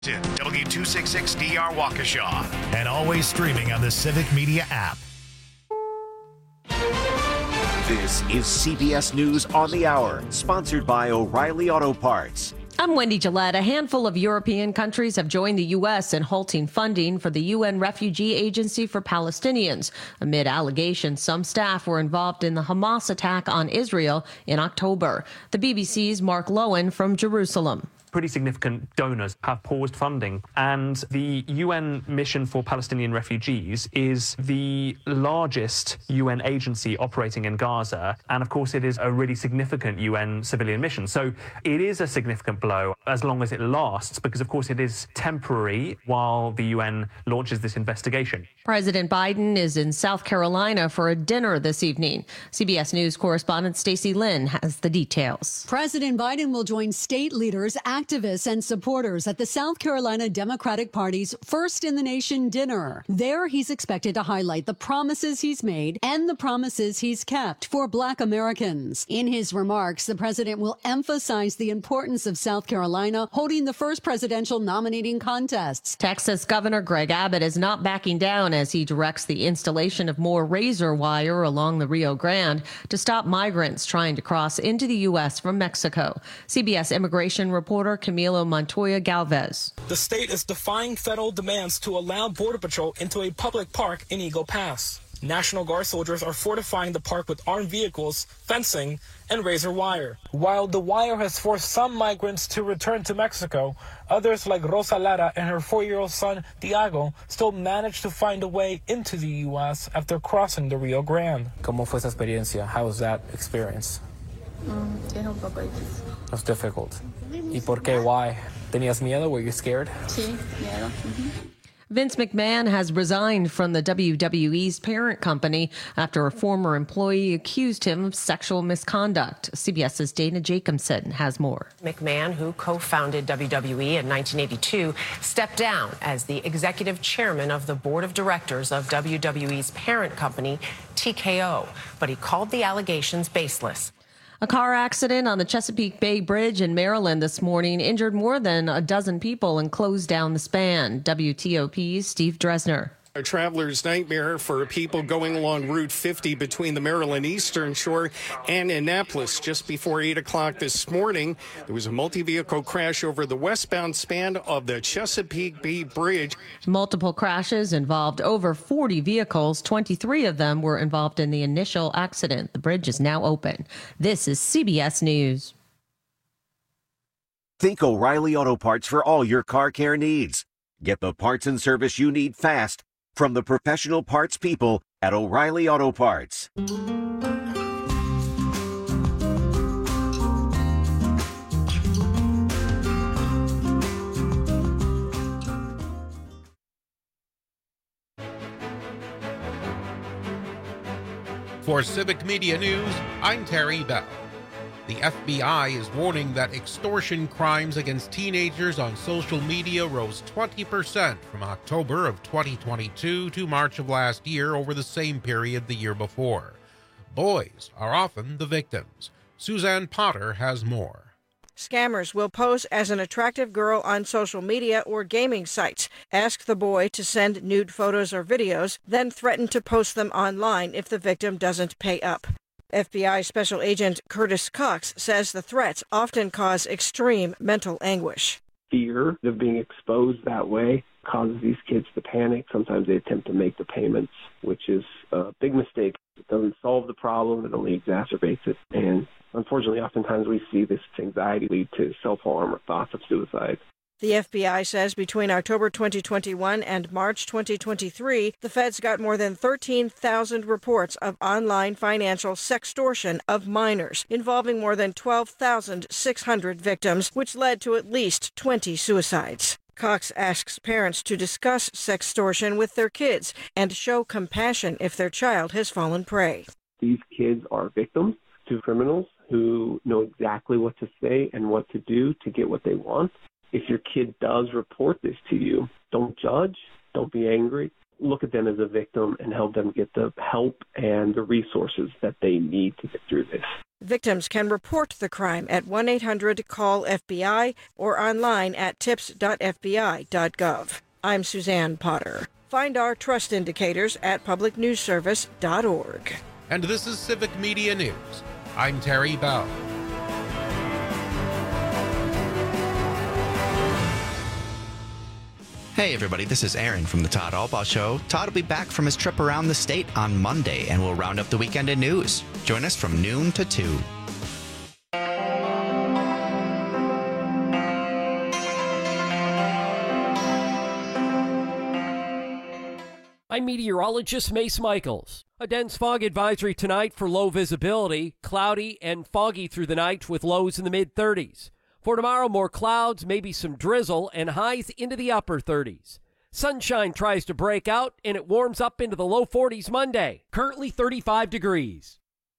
W266DR Waukesha, and always streaming on the Civic Media app. This is CBS News on the Hour, sponsored by O'Reilly Auto Parts. I'm Wendy Gillette. A handful of European countries have joined the U.S. in halting funding for the UN Refugee Agency for Palestinians, amid allegations some staff were involved in the Hamas attack on Israel in October. The BBC's Mark Lowen from Jerusalem. Pretty significant donors have paused funding, and the UN Mission for Palestinian Refugees is the largest UN agency operating in Gaza, and of course it is a really significant UN civilian mission. So it is a significant blow as long as it lasts, because of course it is temporary while the UN launches this investigation. President Biden is in South Carolina for a dinner this evening. CBS News correspondent Stacey Lynn has the details. President Biden will join state leaders, activists, and supporters at the South Carolina Democratic Party's First in the Nation dinner. There, he's expected to highlight the promises he's made and the promises he's kept for Black Americans. In his remarks, the president will emphasize the importance of South Carolina holding the first presidential nominating contests. Texas Governor Greg Abbott is not backing down as he directs the installation of more razor wire along the Rio Grande to stop migrants trying to cross into the U.S. from Mexico. CBS immigration reporter Camilo Montoya Galvez. The state is defying federal demands to allow Border Patrol into a public park in Eagle Pass. National Guard soldiers are fortifying the park with armed vehicles, fencing, and razor wire. While the wire has forced some migrants to return to Mexico, others like Rosa Lara and her 4-year-old son, Tiago, still managed to find a way into the U.S. after crossing the Rio Grande. ¿Cómo fue esa experiencia? How was that experience? Es un poco difícil. It was difficult. ¿Y por qué? Why? ¿Tenías miedo? Were you scared? Sí, miedo. Vince McMahon has resigned from the WWE's parent company after a former employee accused him of sexual misconduct. CBS's Dana Jacobson has more. McMahon, who co-founded WWE in 1982, stepped down as the executive chairman of the board of directors of WWE's parent company, TKO, but he called the allegations baseless. A car accident on the Chesapeake Bay Bridge in Maryland this morning injured more than a dozen people and closed down the span. WTOP's Steve Dresner. A traveler's nightmare for people going along Route 50 between the Maryland Eastern Shore and Annapolis. Just before 8 o'clock this morning, there was a multi-vehicle crash over the westbound span of the Chesapeake Bay Bridge. Multiple crashes involved over 40 vehicles. 23 of them were involved in the initial accident. The bridge is now open. This is CBS News. Think O'Reilly Auto Parts for all your car care needs. Get the parts and service you need fast from the professional parts people at O'Reilly Auto Parts. For Civic Media News, I'm Terry Bell. The FBI is warning that extortion crimes against teenagers on social media rose 20% from October of 2022 to March of last year over the same period the year before. Boys are often the victims. Suzanne Potter has more. Scammers will pose as an attractive girl on social media or gaming sites, ask the boy to send nude photos or videos, then threaten to post them online if the victim doesn't pay up. FBI Special Agent Curtis Cox says the threats often cause extreme mental anguish. Fear of being exposed that way causes these kids to panic. Sometimes they attempt to make the payments, which is a big mistake. It doesn't solve the problem, it only exacerbates it. And unfortunately, oftentimes we see this anxiety lead to self-harm or thoughts of suicide. The FBI says between October 2021 and March 2023, the feds got more than 13,000 reports of online financial sextortion of minors, involving more than 12,600 victims, which led to at least 20 suicides. Cox asks parents to discuss sextortion with their kids and show compassion if their child has fallen prey. These kids are victims to criminals who know exactly what to say and what to do to get what they want. If your kid does report this to you, don't judge, don't be angry. Look at them as a victim and help them get the help and the resources that they need to get through this. Victims can report the crime at 1-800-CALL-FBI or online at tips.fbi.gov. I'm Suzanne Potter. Find our trust indicators at publicnewsservice.org. And this is Civic Media News. I'm Terry Bell. Hey everybody, this is Aaron from the Todd Albaugh Show. Todd will be back from his trip around the state on Monday, and we'll round up the weekend in news. Join us from noon to 2. I'm meteorologist Mace Michaels. A dense fog advisory tonight for low visibility, cloudy and foggy through the night with lows in the mid-30s. For tomorrow, more clouds, maybe some drizzle, and highs into the upper 30s. Sunshine tries to break out, and it warms up into the low 40s Monday. Currently 35 degrees.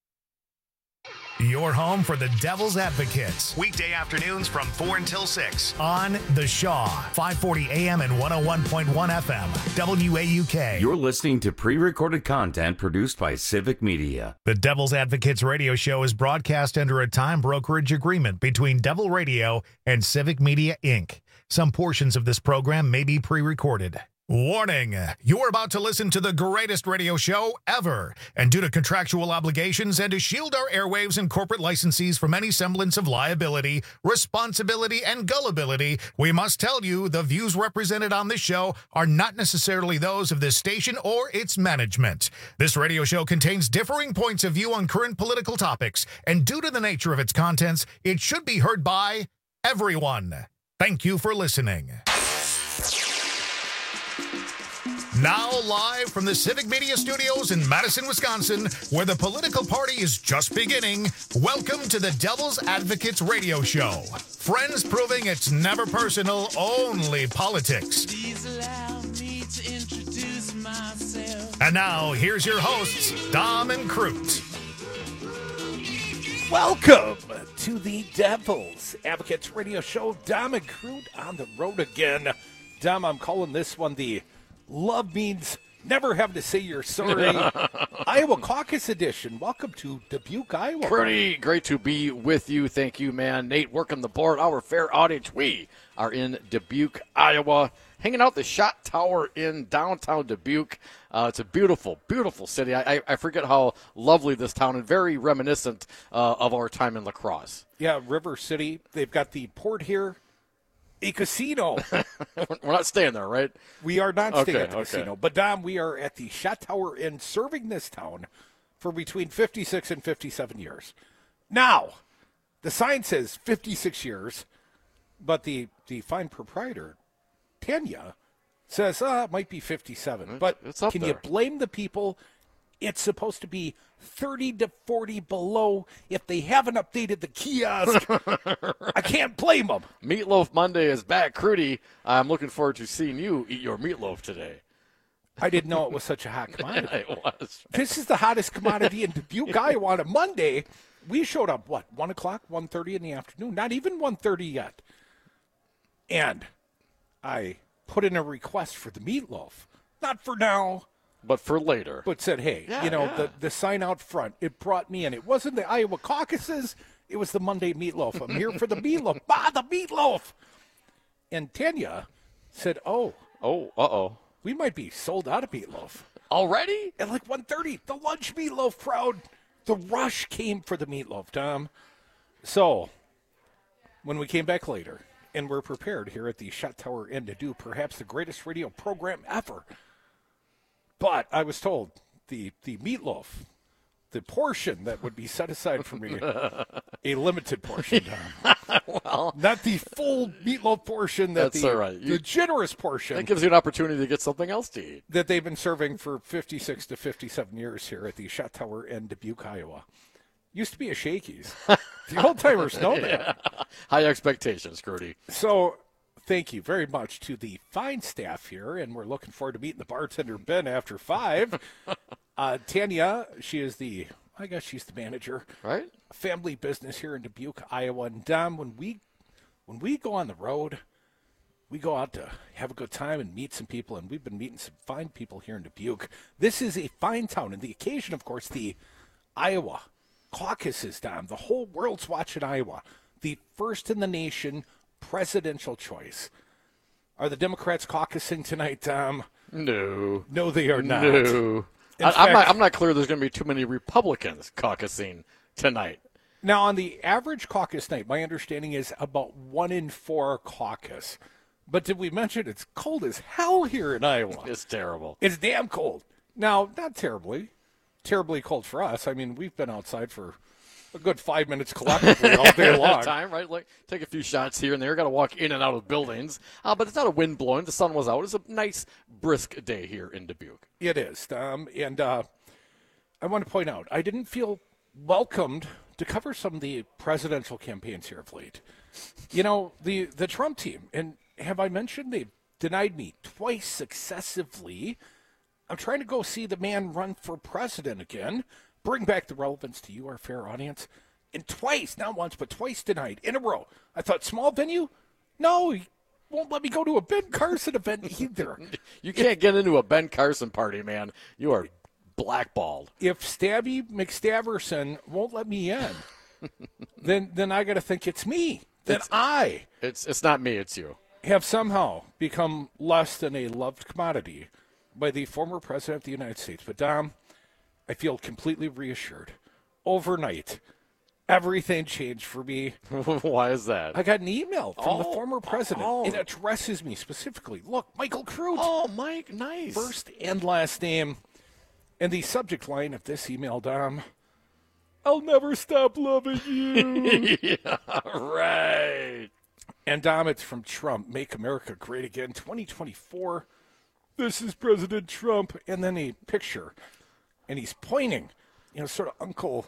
Your home for the Devil's Advocates. Weekday afternoons from 4 until 6 on The Shaw, 540 AM and 101.1 FM, WAUK. You're listening to pre-recorded content produced by Civic Media. The Devil's Advocates radio show is broadcast under a time brokerage agreement between Devil Radio and Civic Media, Inc. Some portions of this program may be pre-recorded. Warning, you're about to listen to the greatest radio show ever. And due to contractual obligations and to shield our airwaves and corporate licensees from any semblance of liability, responsibility, and gullibility, we must tell you the views represented on this show are not necessarily those of this station or its management. This radio show contains differing points of view on current political topics, and due to the nature of its contents, it should be heard by everyone. Thank you for listening. Now live from the Civic Media Studios in Madison, Wisconsin, where the political party is just beginning, welcome to the Devil's Advocates radio show. Friends proving it's never personal, only politics. Please allow me to introduce myself. And now, here's your hosts, Dom and Crute. Welcome to the Devil's Advocates radio show. Dom and Crute on the road again. Dom, I'm calling this one the Love Means Never Have to Say You're Sorry Iowa Caucus Edition. Welcome to Dubuque, Iowa. Pretty great to be with you. Thank you, man. Nate, working the board. Our fair audience. We are in Dubuque, Iowa, hanging out the Shot Tower in downtown Dubuque. It's a beautiful, beautiful city. I forget how lovely this town and very reminiscent of our time in La Crosse. Yeah, River City. They've got the port here. A casino. We're not staying there, right? We are not staying at the casino. But, Dom, we are at the Shot Tower Inn serving this town for between 56 and 57 years. Now, the sign says 56 years, but the fine proprietor, Tanya, says, it might be 57. But can you blame the people? It's supposed to be 30 to 40 below if they haven't updated the kiosk. I can't blame them. Meatloaf Monday is back. Crudy, I'm looking forward to seeing you eat your meatloaf today. I didn't know it was such a hot commodity. It was. This is the hottest commodity in Dubuque, Iowa. On a Monday, we showed up, 1 o'clock, 1:30 in the afternoon? Not even 1:30 yet. And I put in a request for the meatloaf. Not for now. But for later. But said, hey, the sign out front, it brought me in. It wasn't the Iowa caucuses. It was the Monday meatloaf. I'm here for the meatloaf. The meatloaf. And Tanya said, we might be sold out of meatloaf. Already? At like 1:30, the lunch meatloaf crowd, the rush came for the meatloaf, Tom. So when we came back later, and we're prepared here at the Shot Tower Inn to do perhaps the greatest radio program ever, but I was told the meatloaf, the portion that would be set aside for me, a limited portion, Tom. Well, not the full meatloaf portion. That's all right. The generous portion. That gives you an opportunity to get something else to eat. That they've been serving for 56 to 57 years here at the Shot Tower in Dubuque, Iowa. Used to be a Shakey's. The old-timers know that. High expectations, Crudy. So thank you very much to the fine staff here, and we're looking forward to meeting the bartender, Ben, after 5. Tanya, she's the manager. Right. Family business here in Dubuque, Iowa. And, Dom, when we go on the road, we go out to have a good time and meet some people, and we've been meeting some fine people here in Dubuque. This is a fine town, and the occasion, of course, the Iowa caucuses, Dom. The whole world's watching Iowa. The first in the nation presidential choice. Are the Democrats caucusing tonight, Tom? No. No, they are not. No. I'm not clear there's going to be too many Republicans caucusing tonight. Now, on the average caucus night, my understanding is about 1 in 4 caucus. But did we mention it's cold as hell here in Iowa? It's terrible. It's damn cold. Now, not terribly cold for us. I mean, we've been outside for a good 5 minutes collectively all day long. Time, right? Like, take a few shots here and there. Got to walk in and out of buildings. But it's not a wind blowing. The sun was out. It's a nice, brisk day here in Dubuque. It is. And I want to point out, I didn't feel welcomed to cover some of the presidential campaigns here of late. You know, the Trump team, and have I mentioned they've denied me twice successively. I'm trying to go see the man run for president again, bring back the relevance to you, our fair audience. And twice, not once, but twice denied in a row. I thought, small venue? No, he won't let me go to a Ben Carson event either. You can't get into a Ben Carson party, man. You are blackballed. If Stabby McStaverson won't let me in, then I got to think it's me. It's not me, it's you. Have somehow become less than a loved commodity by the former president of the United States. But, Dom, I feel completely reassured. Overnight, everything changed for me. Why is that? I got an email from the former president. It addresses me specifically. Look, Michael Crute. Oh, Mike, nice. First and last name. And the subject line of this email, Dom, I'll never stop loving you. Yeah, right. And, Dom, it's from Trump. Make America Great Again, 2024. This is President Trump. And then a picture. And he's pointing, sort of Uncle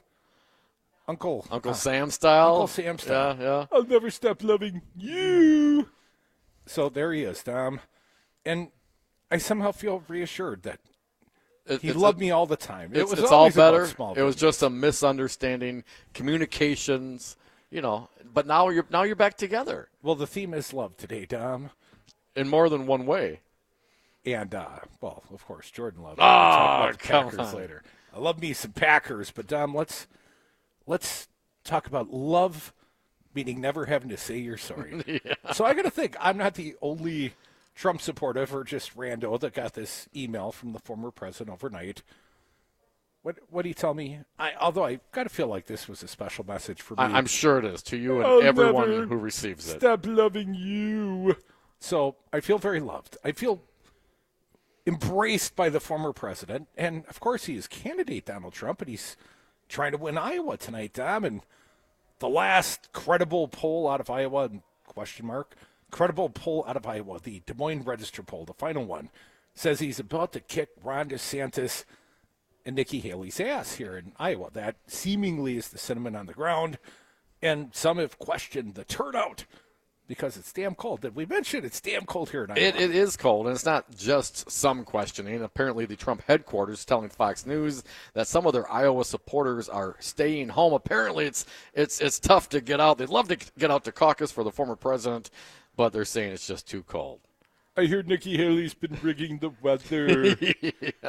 Sam style. Uncle Sam style. Yeah. I'll never stop loving you. So there he is, Dom. And I somehow feel reassured that he loved me all the time. It's all better. It was just a misunderstanding, communications, But now you're back together. Well, the theme is love today, Dom. In more than one way. And, of course, Jordan loves it. We'll talk about the come Packers on. later. I love me some Packers, but, Dom, let's talk about love, meaning never having to say you're sorry. Yeah. So I got to think, I'm not the only Trump supportive or just rando that got this email from the former president overnight. What do you tell me? Although I got to feel like this was a special message for me. I'm sure it is to you and everyone who receives it. Stop loving you. So I feel very loved. I feel embraced by the former president. And, of course, he is candidate Donald Trump, and he's trying to win Iowa tonight, Dom. And the last credible poll out of Iowa, credible poll out of Iowa, the Des Moines Register poll, the final one, says he's about to kick Ron DeSantis and Nikki Haley's ass here in Iowa. That seemingly is the sentiment on the ground. And some have questioned the turnout because it's damn cold. Did we mention it's damn cold here in Iowa? It is cold, and it's not just some questioning. Apparently, the Trump headquarters is telling Fox News that some of their Iowa supporters are staying home. Apparently, it's tough to get out. They'd love to get out to caucus for the former president, but they're saying it's just too cold. I hear Nikki Haley's been rigging the weather. Yeah.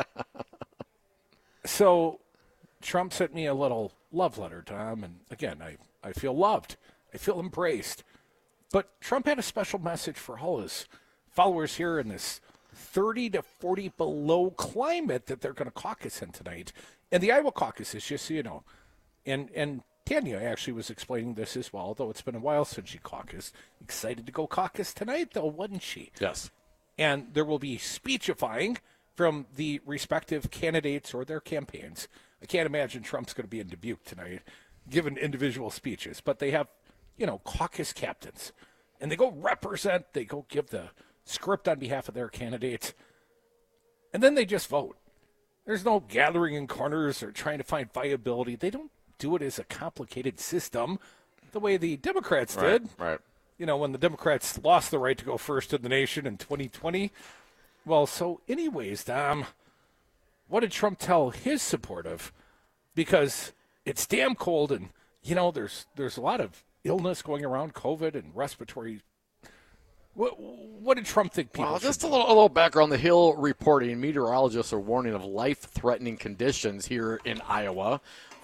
So Trump sent me a little love letter, Tom, and again, I feel loved. I feel embraced. But Trump had a special message for all his followers here in this 30 to 40 below climate that they're going to caucus in tonight. And the Iowa caucus is, just so you know, and Tanya actually was explaining this as well, though it's been a while since she caucused. Excited to go caucus tonight, though, wasn't she? Yes. And there will be speechifying from the respective candidates or their campaigns. I can't imagine Trump's going to be in Dubuque tonight giving individual speeches, but they have, caucus captains. And they go represent, they go give the script on behalf of their candidates, and then they just vote. There's no gathering in corners or trying to find viability. They don't do it as a complicated system the way the Democrats did. Right. When the Democrats lost the right to go first in the nation in 2020. Well, so anyways, Dom, what did Trump tell his supportive? Because it's damn cold and, there's a lot of illness going around, COVID and respiratory. What did Trump think people should just do? a little background. The Hill reporting, meteorologists are warning of life-threatening conditions here in Iowa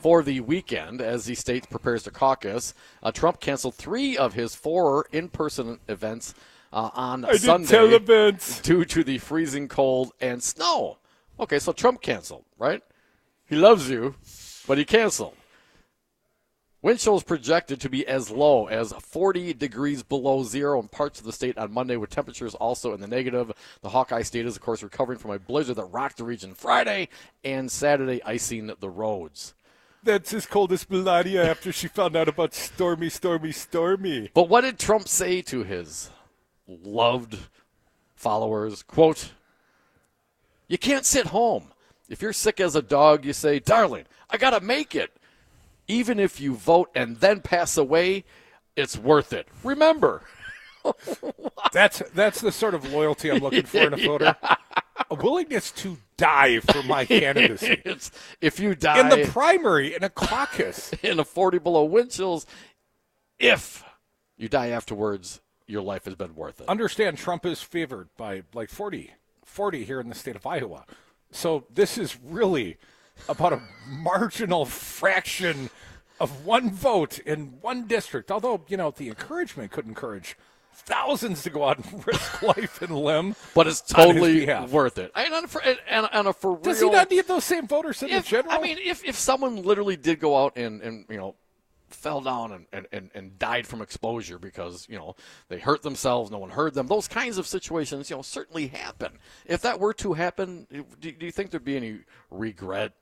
for the weekend as the state prepares to caucus. Trump canceled 3 of his 4 in-person events on Sunday due to the freezing cold and snow. Okay, so Trump canceled, right? He loves you, but he canceled. Wind chills projected to be as low as 40 degrees below zero in parts of the state on Monday, with temperatures also in the negative. The Hawkeye State is, of course, recovering from a blizzard that rocked the region Friday and Saturday, icing the roads. That's as cold as Melania after she found out about Stormy, Stormy, Stormy. But what did Trump say to his loved followers? Quote, "You can't sit home. If you're sick as a dog, you say, 'Darling, I got to make it.' Even if you vote and then pass away, it's worth it. Remember." That's the sort of loyalty I'm looking for in a voter. A willingness to die for my candidacy. If you die in the primary, in a caucus, in a 40 below wind chills, if you die afterwards, your life has been worth it. Understand, Trump is favored by like 40 here in the state of Iowa. So this is really about a marginal fraction of one vote in one district. Although, the encouragement could encourage thousands to go out and risk life and limb. But it's totally worth it. And for real, does he not need those same voters in the general? I mean, if someone literally did go out and fell down and died from exposure because, they hurt themselves, no one heard them, those kinds of situations, certainly happen. If that were to happen, do you think there'd be any regret?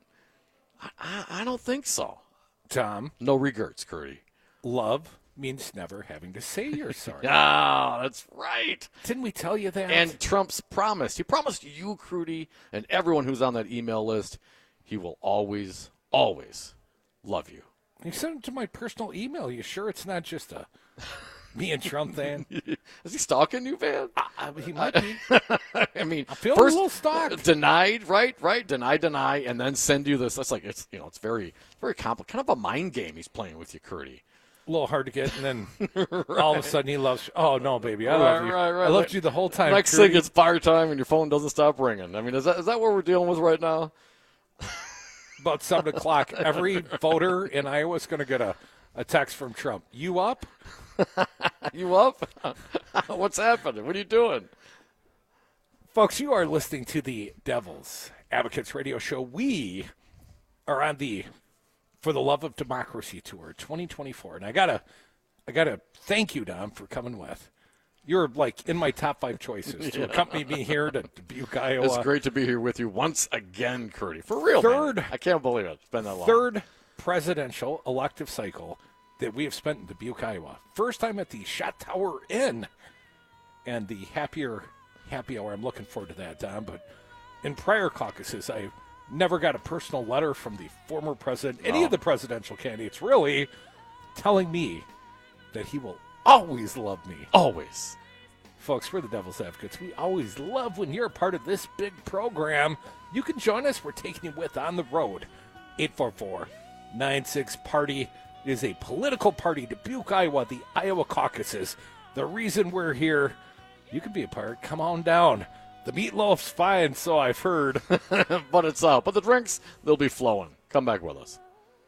I don't think so. Tom? No regrets, Curdy. Love means never having to say you're sorry. Ah, that's right. Didn't we tell you that? And Trump's promised. He promised you, Crudy, and everyone who's on that email list, he will always, always love you. He sent it to my personal email. You sure it's not just a me and Trump thing? Is he stalking you, Van? He might be. I mean, I feel first a little stalked. Denied, right? Deny, and then send you this. That's like it's very complicated. Kind of a mind game he's playing with you, Curdy. A little hard to get, and then all of a sudden he loves you. Oh, no, baby, I love you. Right. I loved you the whole time. Next thing, it's fire time, and your phone doesn't stop ringing. I mean, is that what we're dealing with right now? About 7 o'clock, every voter in Iowa is going to get a text from Trump. You up? You up? What's happening? What are you doing? Folks, you are listening to the Devil's Advocates Radio Show. We are on the For the Love of Democracy Tour 2024. And I gotta thank you, Dom, for coming with. You're like in my top 5 choices to accompany me here to Dubuque, Iowa. It's great to be here with you once again, Curdy. For real, man. I can't believe it. It's been that long. Third presidential elective cycle that we have spent in Dubuque, Iowa. First time at the Shot Tower Inn. And the happy hour, I'm looking forward to that, Dom. But in prior caucuses, I never got a personal letter from the former president, any of the presidential candidates, really, telling me that he will always love me. Always. Folks, we're the Devil's Advocates. We always love when you're a part of this big program. You can join us. We're taking you with on the road. 844-96-PARTY. It is a political party, Dubuque, Iowa, the Iowa caucuses. The reason we're here, you can be a part. Come on down. The meatloaf's fine, so I've heard. But it's out. But the drinks, they'll be flowing. Come back with us.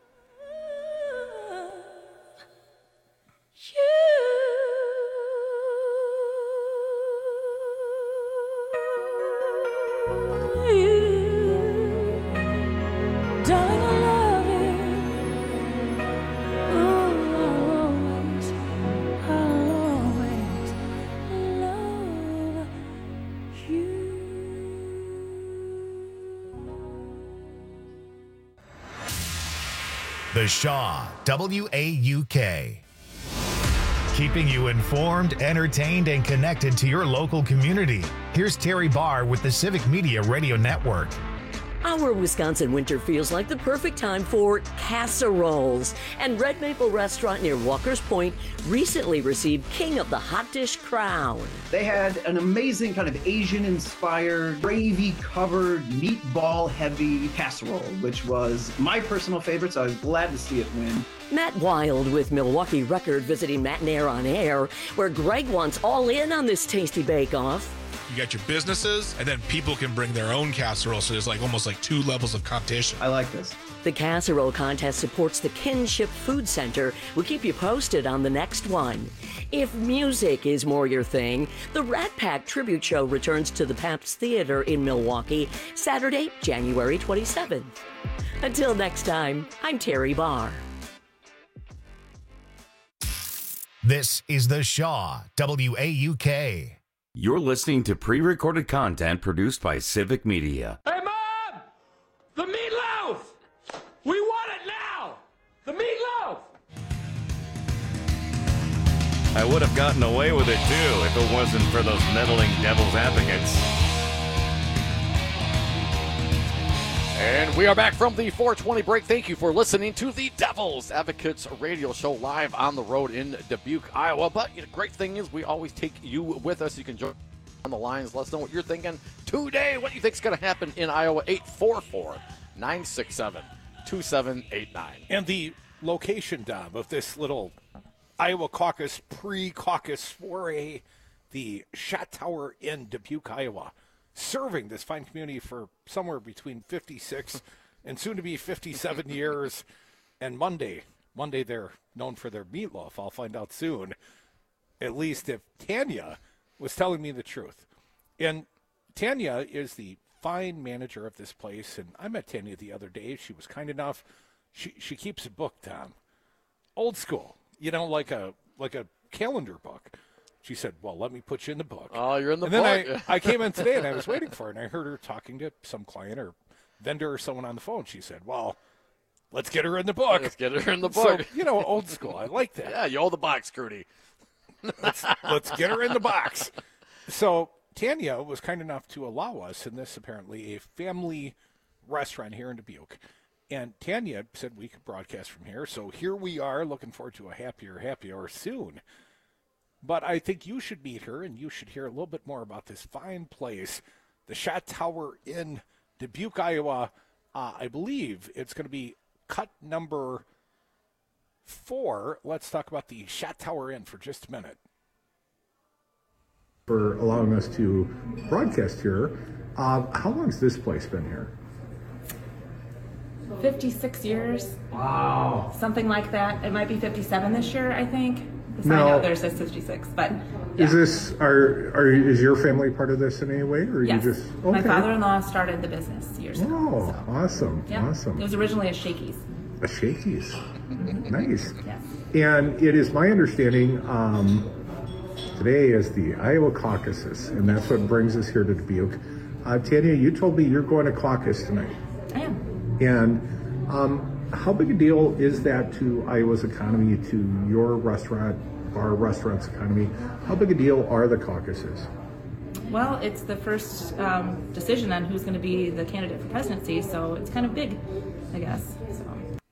The Shaw, WAUK. Keeping you informed, entertained, and connected to your local community. Here's Terry Barr with the Civic Media Radio Network. Our Wisconsin winter feels like the perfect time for casseroles. And Red Maple Restaurant near Walker's Point recently received King of the Hot Dish crown. They had an amazing kind of Asian-inspired, gravy-covered, meatball-heavy casserole, which was my personal favorite, so I was glad to see it win. Matt Wild with Milwaukee Record visiting Matinair on Air, where Greg wants all in on this tasty bake-off. You got your businesses, and then people can bring their own casserole, so there's like almost like 2 levels of competition. I like this. The casserole contest supports the Kinship Food Center. We'll keep you posted on the next one. If music is more your thing, the Rat Pack Tribute Show returns to the Pabst Theater in Milwaukee, Saturday, January 27th. Until next time, I'm Terry Barr. This is the Shaw, WAUK. You're listening to pre-recorded content produced by Civic Media. Hey, Mom! The meatloaf! We want it now! The meatloaf! I would have gotten away with it, too, if it wasn't for those meddling devil's advocates. And we are back from the 420 break. Thank you for listening to the Devil's Advocates radio show live on the road in Dubuque, Iowa. But the great thing is we always take you with us. You can join on the lines. Let us know what you're thinking today. What do you think is going to happen in Iowa? 844-967-2789. And the location, Dom, of this little Iowa caucus, pre-caucus soiree, the Shot Tower in Dubuque, Iowa, serving this fine community for somewhere between 56 and soon to be 57 years. And Monday they're known for their meatloaf. I'll find out soon, at least if Tanya was telling me the truth. And Tanya is the fine manager of this place, and I met Tanya the other day. She was kind enough. She keeps a book, Tom. Old school, like a calendar book. She said, well, let me put you in the book. Oh, you're in the book. And then I came in today, and I was waiting for her, and I heard her talking to some client or vendor or someone on the phone. She said, well, let's get her in the book. Let's get her in the book. So, old school. I like that. Yeah, you owe the box, Crudy. Let's get her in the box. So Tanya was kind enough to allow us in this, apparently, a family restaurant here in Dubuque. And Tanya said we could broadcast from here. So here we are, looking forward to a happy hour soon. But I think you should meet her, and you should hear a little bit more about this fine place, the Shot Tower in Dubuque, Iowa. I believe it's going to be cut number 4. Let's talk about the Shot Tower Inn for just a minute. For allowing us to broadcast here. How long has this place been here? 56 years. Wow. Something like that. It might be 57 this year, I think. The sign Now, out there says 56, but yeah. Is this is your family part of this in any way, or Yes. you just okay? My father-in-law started the business years ago. Oh, so. awesome, Yeah. awesome. It was originally a Shakey's. A Shakey's, nice. Yes. And it is my understanding today is the Iowa caucuses, and that's what brings us here to Dubuque. Tanya, you told me you're going to caucus tonight. I am. And how big a deal is that to Iowa's economy, to your restaurant's economy? How big a deal are the caucuses? Well, it's the first decision on who's going to be the candidate for presidency, so it's kind of big, I guess. So.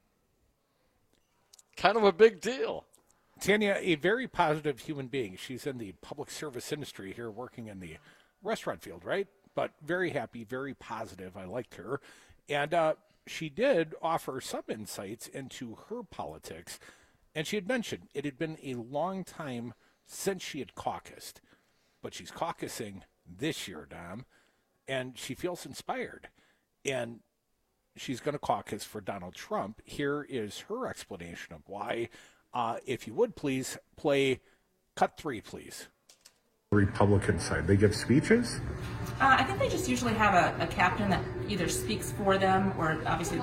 Kind of a big deal. Tanya, a very positive human being. She's in the public service industry here, working in the restaurant field, right? But very happy, very positive. I liked her. And she did offer some insights into her politics. And she had mentioned it had been a long time since she had caucused. But she's caucusing this year, Dom. And she feels inspired. And she's going to caucus for Donald Trump. Here is her explanation of why. If you would please play cut 3, please. Republican side, they give speeches? I think they just usually have a captain that either speaks for them or obviously.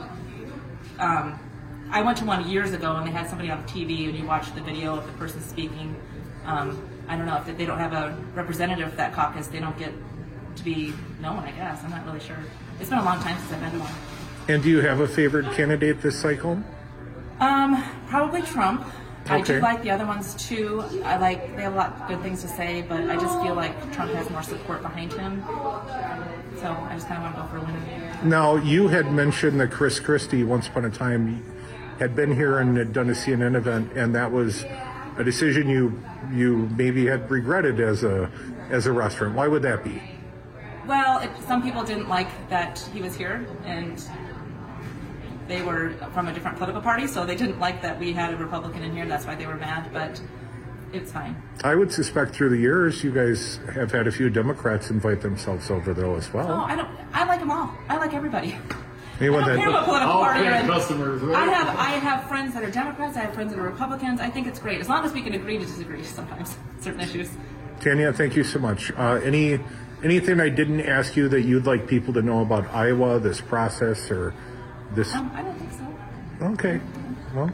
I went to one years ago and they had somebody on TV and you watch the video of the person speaking. I don't know if they don't have a representative for that caucus, they don't get to be known, I guess. I'm not really sure. It's been a long time since I've been to one. And do you have a favorite candidate this cycle? Probably Trump. I Okay. do like the other ones too. They have a lot of good things to say, but I just feel like Trump has more support behind him. So I just kind of want to go for a winner. Now, you had mentioned that Chris Christie, once upon a time, had been here and had done a CNN event, and that was a decision you maybe had regretted as a restaurant. Why would that be? Well, some people didn't like that he was here, and they were from a different political party, so they didn't like that we had a Republican in here. That's why they were mad, but it's fine. I would suspect through the years you guys have had a few Democrats invite themselves over, though, as well. Oh, I like them all. I like everybody. Anyone I don't care what political party you're in. customers, right? I have friends that are Democrats. I have friends that are Republicans. I think it's great as long as we can agree to disagree sometimes certain issues. Tanya, thank you so much. Anything I didn't ask you that you'd like people to know about Iowa, this process, or this? I don't think so. Okay. Well.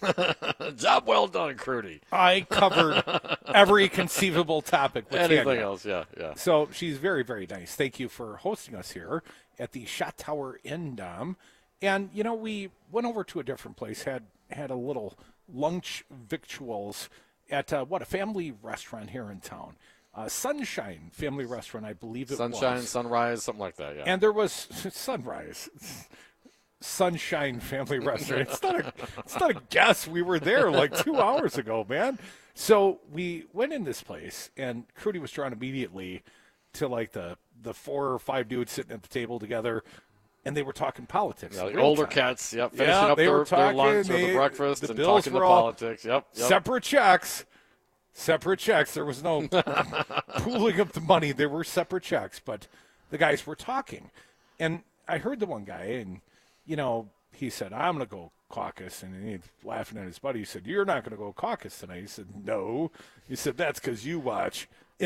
Job well done, Crudy. I covered every conceivable topic with Anything Tanya. else, yeah. So she's very, very nice. Thank you for hosting us here at the Shot Tower in Dom. And, we went over to a different place, had a little lunch victuals at, a family restaurant here in town. Sunshine Family Restaurant, I believe it was. Sunshine, Sunrise, something like that, yeah. And there was Sunrise. Sunshine Family Restaurant. It's not a guess. We were there like 2 hours ago, man. So we went in this place, and Crudy was drawn immediately to like the 4 or 5 dudes sitting at the table together, and they were talking politics. Yeah, the older cats, finishing up they were their lunch or their breakfast and talking the politics. Yep. Separate checks. There was no pooling up the money. There were separate checks, but the guys were talking. And I heard the one guy, and, he said, I'm going to go caucus. And he's laughing at his buddy. He said, you're not going to go caucus tonight. He said, no. He said, that's because you watch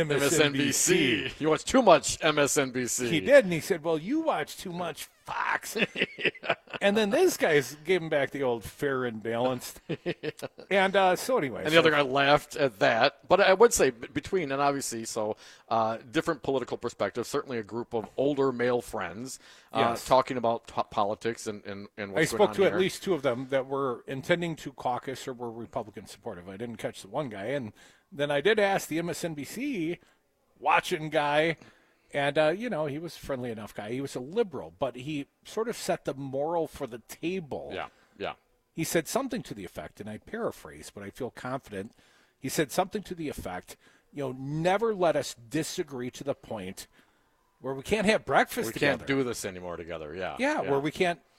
MSNBC. You watch too much MSNBC. He did, and he said, well, you watch too much Fox. And then this guy gave him back the old fair and balanced. And so anyway. And the other guy laughed at that. But I would say between, and obviously, different political perspectives, certainly a group of older male friends talking about politics and what's going on. I spoke to here. at least 2 of them that were intending to caucus or were Republican supportive. I didn't catch the one guy. And then I did ask the MSNBC watching guy, and, he was a friendly enough guy. He was a liberal, but he sort of set the moral for the table. Yeah. He said something to the effect, and I paraphrase, but I feel confident. He said something to the effect, never let us disagree to the point where we can't have breakfast together. We can't do this anymore together, Yeah, where we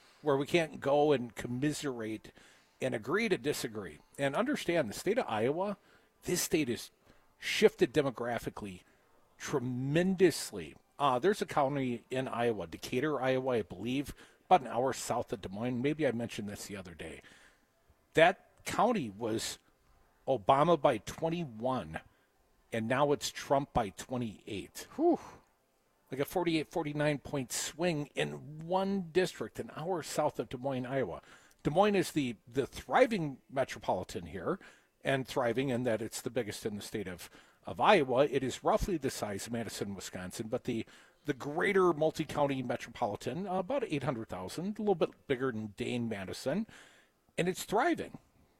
can't go and commiserate and agree to disagree. And understand, the state of Iowa, this state is shifted demographically tremendously. There's a county in Iowa, Decatur, Iowa, I believe, about an hour south of Des Moines. Maybe I mentioned this the other day. That county was Obama by 21, and now it's Trump by 28. Whew. Like a 48, 49-point swing in one district, an hour south of Des Moines, Iowa. Des Moines is the thriving metropolitan here, and thriving in that it's the biggest in the state of Iowa. It is roughly the size of Madison, Wisconsin, but the greater multi-county metropolitan, about 800,000, a little bit bigger than Dane, Madison, and it's thriving,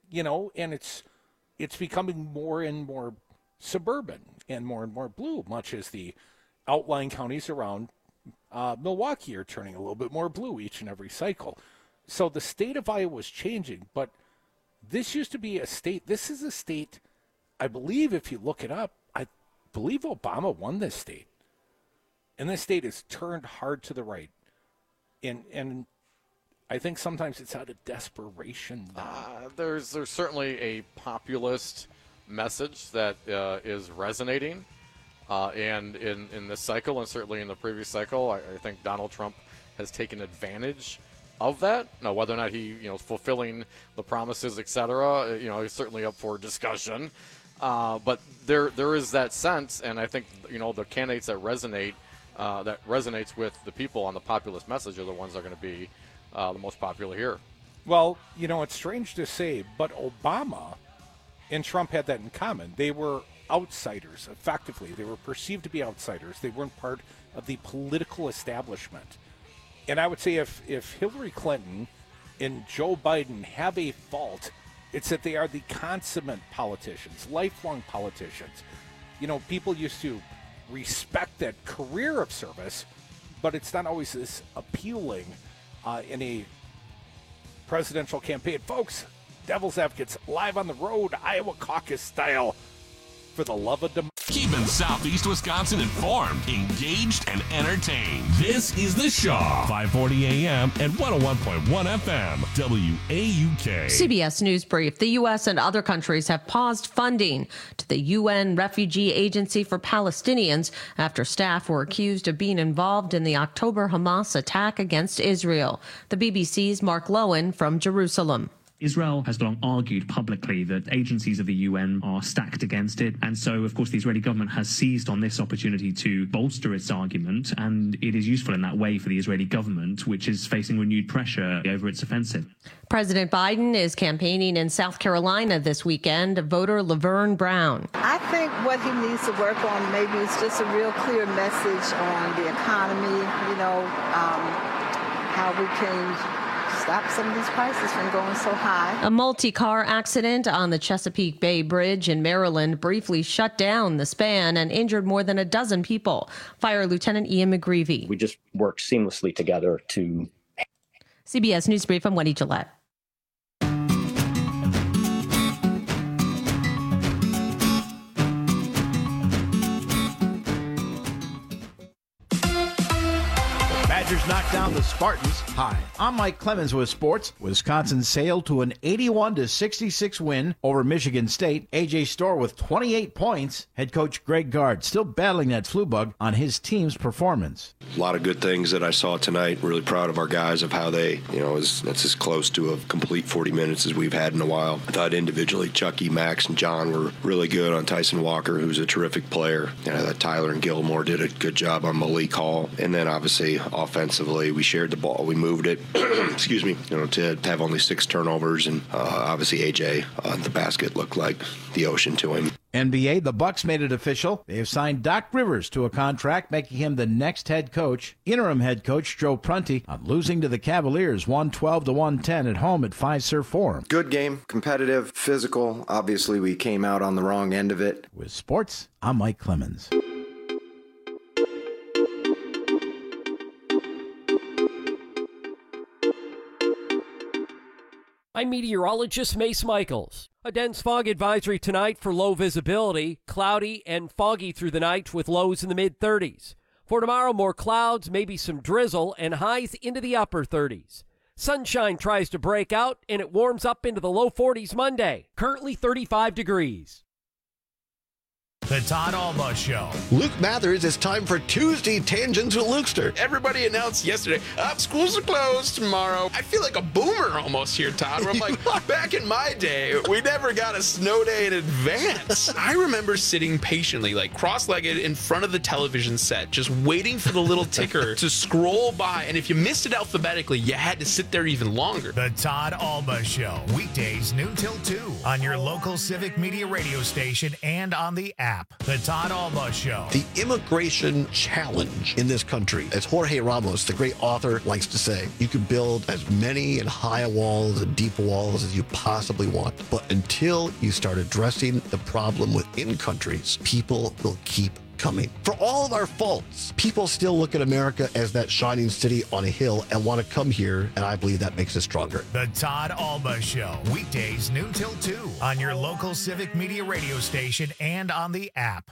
and it's becoming more and more suburban and more blue, much as the outlying counties around Milwaukee are turning a little bit more blue each and every cycle. So the state of Iowa is changing, but this used to be a state. This is a state, I believe, if you look it up, I believe Obama won this state. And this state is turned hard to the right. And I think sometimes it's out of desperation. There's certainly a populist message that is resonating. And in this cycle, and certainly in the previous cycle, I think Donald Trump has taken advantage of that. Now, whether or not he, is fulfilling the promises, et cetera, he's certainly up for discussion. But there is that sense, and I think, the candidates that resonates with the people on the populist message are the ones that are going to be the most popular here. Well, it's strange to say, but Obama and Trump had that in common. They were outsiders, effectively. They were perceived to be outsiders. They weren't part of the political establishment. And I would say if Hillary Clinton and Joe Biden have a fault, it's that they are the consummate politicians, lifelong politicians. People used to respect that career of service, but it's not always this appealing in a presidential campaign. Folks, Devil's Advocates live on the road, Iowa caucus style, for the love of democracy. Keeping Southeast Wisconsin informed, engaged, and entertained. This is The Shaw. 540 AM and 101.1 FM. WAUK. CBS News Brief. The U.S. and other countries have paused funding to the UN Refugee Agency for Palestinians after staff were accused of being involved in the October Hamas attack against Israel. The BBC's Mark Lowen from Jerusalem. Israel has long argued publicly that agencies of the UN are stacked against it. And so, of course, the Israeli government has seized on this opportunity to bolster its argument. And it is useful in that way for the Israeli government, which is facing renewed pressure over its offensive. President Biden is campaigning in South Carolina this weekend. Voter Laverne Brown. I think what he needs to work on maybe is just a real clear message on the economy, how we can stop some of these prices from going so high. A multi-car accident on the Chesapeake Bay Bridge in Maryland briefly shut down the span and injured more than a dozen people. Fire Lieutenant Ian McGreevy. We just worked seamlessly together to... CBS News Brief, I'm Wendy Gillette. Badgers knocked down the Spartans. Hi, I'm Mike Clemens with sports. Wisconsin sailed to an 81-66 win over Michigan State. A.J. Storr with 28 points. Head coach Greg Gard still battling that flu bug on his team's performance. A lot of good things that I saw tonight. Really proud of our guys of how they, that's as close to a complete 40 minutes as we've had in a while. I thought individually Chucky, Max, and John were really good on Tyson Walker, who's a terrific player. I thought Tyler and Gilmore did a good job on Malik Hall. And then obviously offensively, we shared the ball. We moved it, excuse me, to have only 6 turnovers. And obviously AJ, the basket looked like the ocean to him. NBA, the Bucks made it official. They have signed Doc Rivers to a contract, making him the next head coach. Interim head coach Joe Prunty on losing to the Cavaliers 112-110 at home at Fiserv Forum. Good game, competitive, physical. Obviously, we came out on the wrong end of it. With sports, I'm Mike Clemens. I'm meteorologist Mace Michaels. A dense fog advisory tonight for low visibility, cloudy and foggy through the night with lows in the mid-30s. For tomorrow, more clouds, maybe some drizzle, and highs into the upper 30s. Sunshine tries to break out, and it warms up into the low 40s Monday. Currently 35 degrees. The Todd Alba Show. Luke Mathers, it's time for Tuesday Tangents with Lukester. Everybody announced yesterday, schools are closed tomorrow. I feel like a boomer almost here, Todd, where I'm like, back in my day, we never got a snow day in advance. I remember sitting patiently, like cross-legged in front of the television set, just waiting for the little ticker to scroll by. And if you missed it alphabetically, you had to sit there even longer. The Todd Alba Show. Weekdays noon till 2 on your local Civic Media radio station and on the app. The Todd Alba Show. The immigration challenge in this country, as Jorge Ramos, the great author, likes to say, you can build as many and high walls and deep walls as you possibly want. But until you start addressing the problem within countries, people will keep coming. For all of our faults, people still look at America as that shining city on a hill and want to come here, and I believe that makes us stronger. The Todd Alba Show, weekdays noon till 2 on your local Civic Media radio station and on the app.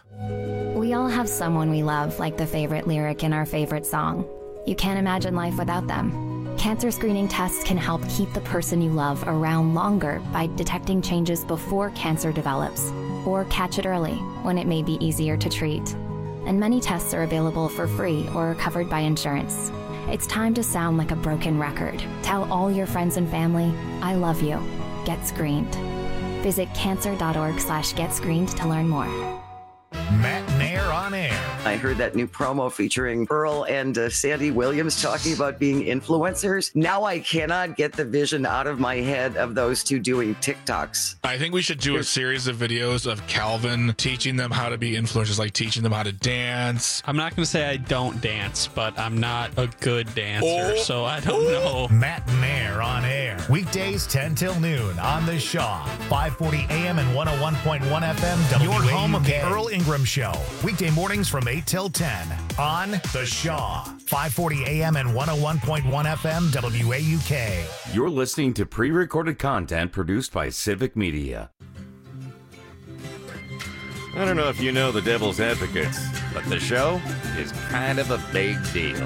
We all have someone we love, like the favorite lyric in our favorite song. You can't imagine life without them. Cancer screening tests can help keep the person you love around longer by detecting changes before cancer develops, or catch it early when it may be easier to treat. And many tests are available for free or are covered by insurance. It's time to sound like a broken record. Tell all your friends and family, I love you. Get screened. Visit cancer.org/getscreened to learn more. Matt Nair on air. I heard that new promo featuring Earl and Sandy Williams talking about being influencers. Now I cannot get the vision out of my head of those two doing TikToks. I think we should do a series of videos of Calvin teaching them how to be influencers, like teaching them how to dance. I'm not going to say I don't dance, but I'm not a good dancer, so I don't know. Matt Nair on air. Weekdays 10 till noon on The Shaw. 540 AM and 101.1 FM. WAUK. Your home of the Earl Ingram Show. Weekday mornings from 8 till 10 on The Shaw. 540 AM and 101.1 FM WAUK. You're listening to pre-recorded content produced by Civic Media. I don't know if you know the Devil's Advocates, but the show is kind of a big deal.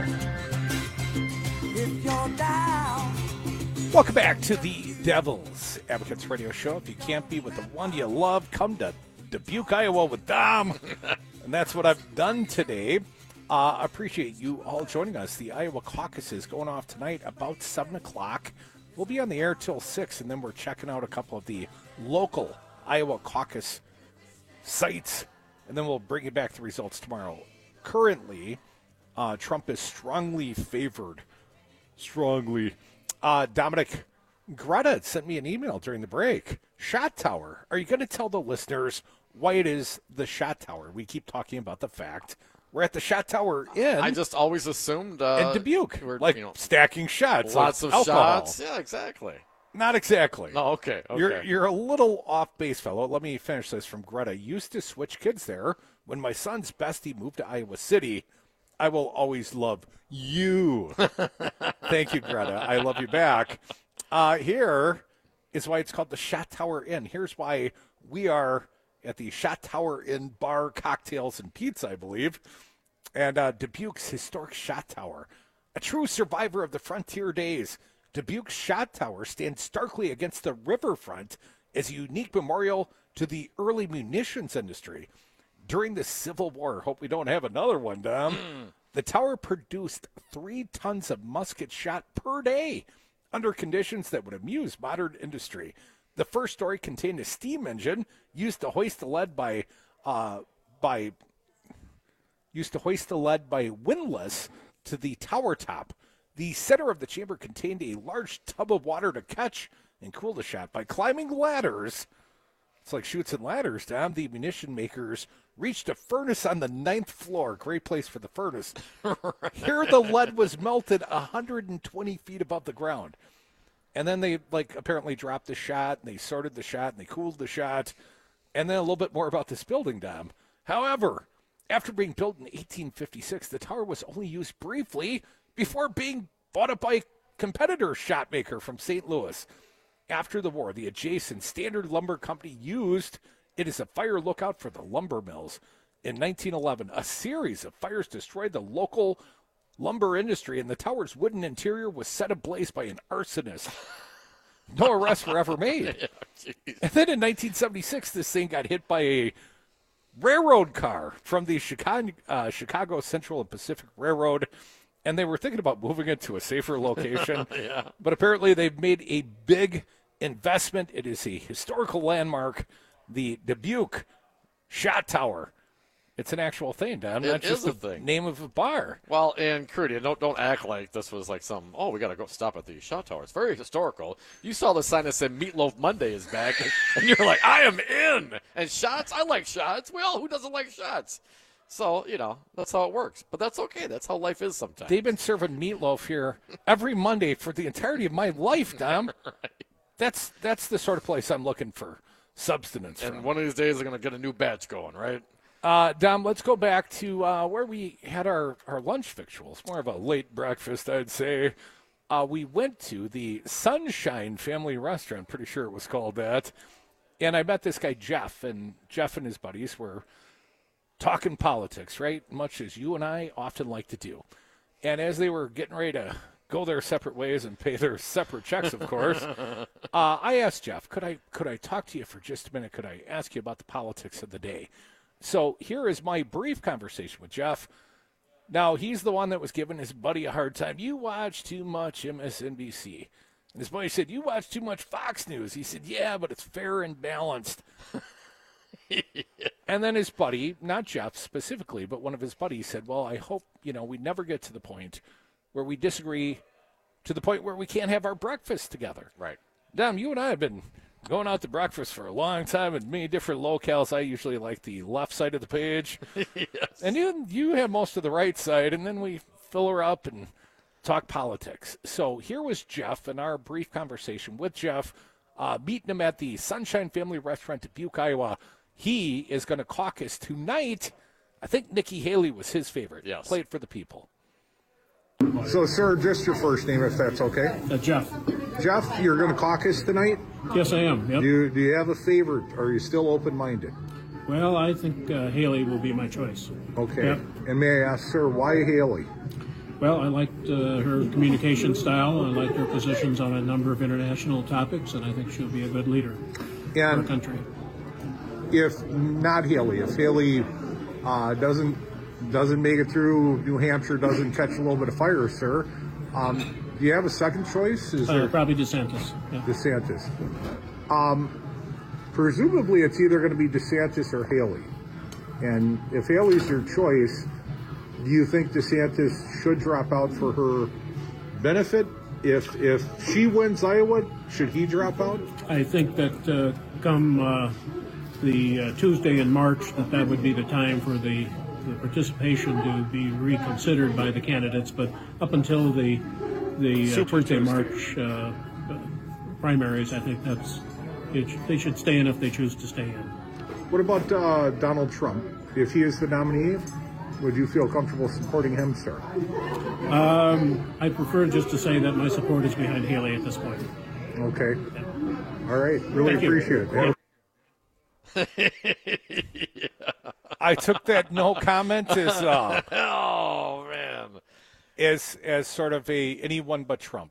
Welcome back to the Devil's Advocates radio show. If you can't be with the one you love, come to Dubuque, Iowa with Dom. And that's what I've done today. Appreciate you all joining us. The Iowa caucus is going off tonight about 7 o'clock. We'll be on the air till 6, and then we're checking out a couple of the local Iowa caucus sites, and then we'll bring you back the results tomorrow. Currently, Trump is strongly favored. Dominic Greta sent me an email during the break. Shot Tower. Are you going to tell the listeners why it is the Shot Tower? We keep talking about the fact we're at the Shot Tower Inn. I just always assumed in Dubuque, stacking shots, lots of alcohol. shots. Yeah, exactly. Not exactly. No, okay. You're a little off base, fellow. Let me finish this from Greta. Used to switch kids there. When my son's bestie moved to Iowa City, I will always love you. Thank you, Greta. I love you back. Here is why it's called the Shot Tower Inn. Here's why we are at the Shot Tower Inn bar, cocktails, and pizza, I believe. And Dubuque's historic Shot Tower, a true survivor of the frontier days. Dubuque's Shot Tower stands starkly against the riverfront as a unique memorial to the early munitions industry. During the Civil War, hope we don't have another one, Dom, the tower produced 3 tons of musket shot per day under conditions that would amuse modern industry. The first story contained a steam engine used to hoist the lead by windlass to the tower top. The center of the chamber contained a large tub of water to catch and cool the shot. By climbing ladders, it's like chutes and ladders, Dom, the munition makers reached a furnace on the 9th floor. Great place for the furnace. Here the lead was melted 120 feet above the ground. And then they apparently dropped the shot, and they sorted the shot, and they cooled the shot. And then a little bit more about this building, Dom. However, after being built in 1856, the tower was only used briefly before being bought up by a competitor shot maker from St. Louis. After the war, the adjacent Standard Lumber Company used it as a fire lookout for the lumber mills. In 1911, a series of fires destroyed the local lumber industry, and the tower's wooden interior was set ablaze by an arsonist. No arrests were ever made. And then in 1976, this thing got hit by a railroad car from the Chicago Central and Pacific Railroad, and they were thinking about moving it to a safer location. Yeah. But apparently they've made a big investment. It is a historical landmark, the Dubuque Shot Tower. It's an actual thing, Don. Not just the name of a bar. Well, and Crudy, don't act like this was like we got to go stop at the Shot Tower. It's very historical. You saw the sign that said Meatloaf Monday is back, and you're like, I am in. And shots, I like shots. Well, who doesn't like shots? So, that's how it works. But that's okay. That's how life is sometimes. They've been serving meatloaf here every Monday for the entirety of my life, Dom. Right. That's the sort of place I'm looking for substance and from. One of these days, they're going to get a new batch going, right? Dom, let's go back to where we had our lunch victuals. More of a late breakfast, I'd say. We went to the Sunshine Family Restaurant. Pretty sure it was called that. And I met this guy, Jeff, and his buddies were talking politics, right? Much as you and I often like to do. And as they were getting ready to go their separate ways and pay their separate checks, of course, I asked Jeff, could I talk to you for just a minute? Could I ask you about the politics of the day? So here is my brief conversation with Jeff. Now, he's the one that was giving his buddy a hard time. You watch too much MSNBC. And his buddy said, you watch too much Fox News. He said, yeah, but it's fair and balanced. And then his buddy, not Jeff specifically, but one of his buddies said, well, I hope, we never get to the point where we disagree to the point where we can't have our breakfast together. Right. Dom, you and I have been going out to breakfast for a long time in many different locales. I usually like the left side of the page. Yes. And you have most of the right side, and then we fill her up and talk politics. So here was Jeff in our brief conversation with Jeff, meeting him at the Sunshine Family Restaurant, Dubuque, Iowa. He is going to caucus tonight. I think Nikki Haley was his favorite. Yes. Played for the people. So, sir, just your first name, if that's okay. Jeff. Jeff, you're going to caucus tonight? Yes, I am. Yep. Do you have a favorite? Are you still open-minded? Well, I think Haley will be my choice. Okay. Yep. And may I ask, sir, why Haley? Well, I liked her communication style. I liked her positions on a number of international topics, and I think she'll be a good leader for our country. If not Haley, if Haley doesn't make it through New Hampshire, doesn't catch a little bit of fire, sir, do you have a second choice? Is there probably DeSantis? Yeah. DeSantis. Presumably, it's either going to be DeSantis or Haley. And if Haley's your choice, do you think DeSantis should drop out for her benefit? If she wins Iowa, should he drop out? I think that come the Tuesday in March, that would be the time for the participation to be reconsidered by the candidates. But up until the Tuesday, March primaries, I think they should stay in if they choose to stay in. What about Donald Trump? If he is the nominee, would you feel comfortable supporting him, sir? I prefer just to say that my support is behind Haley at this point. Okay. All right. Really appreciate it. I took that no comment as oh man, as sort of a anyone but Trump.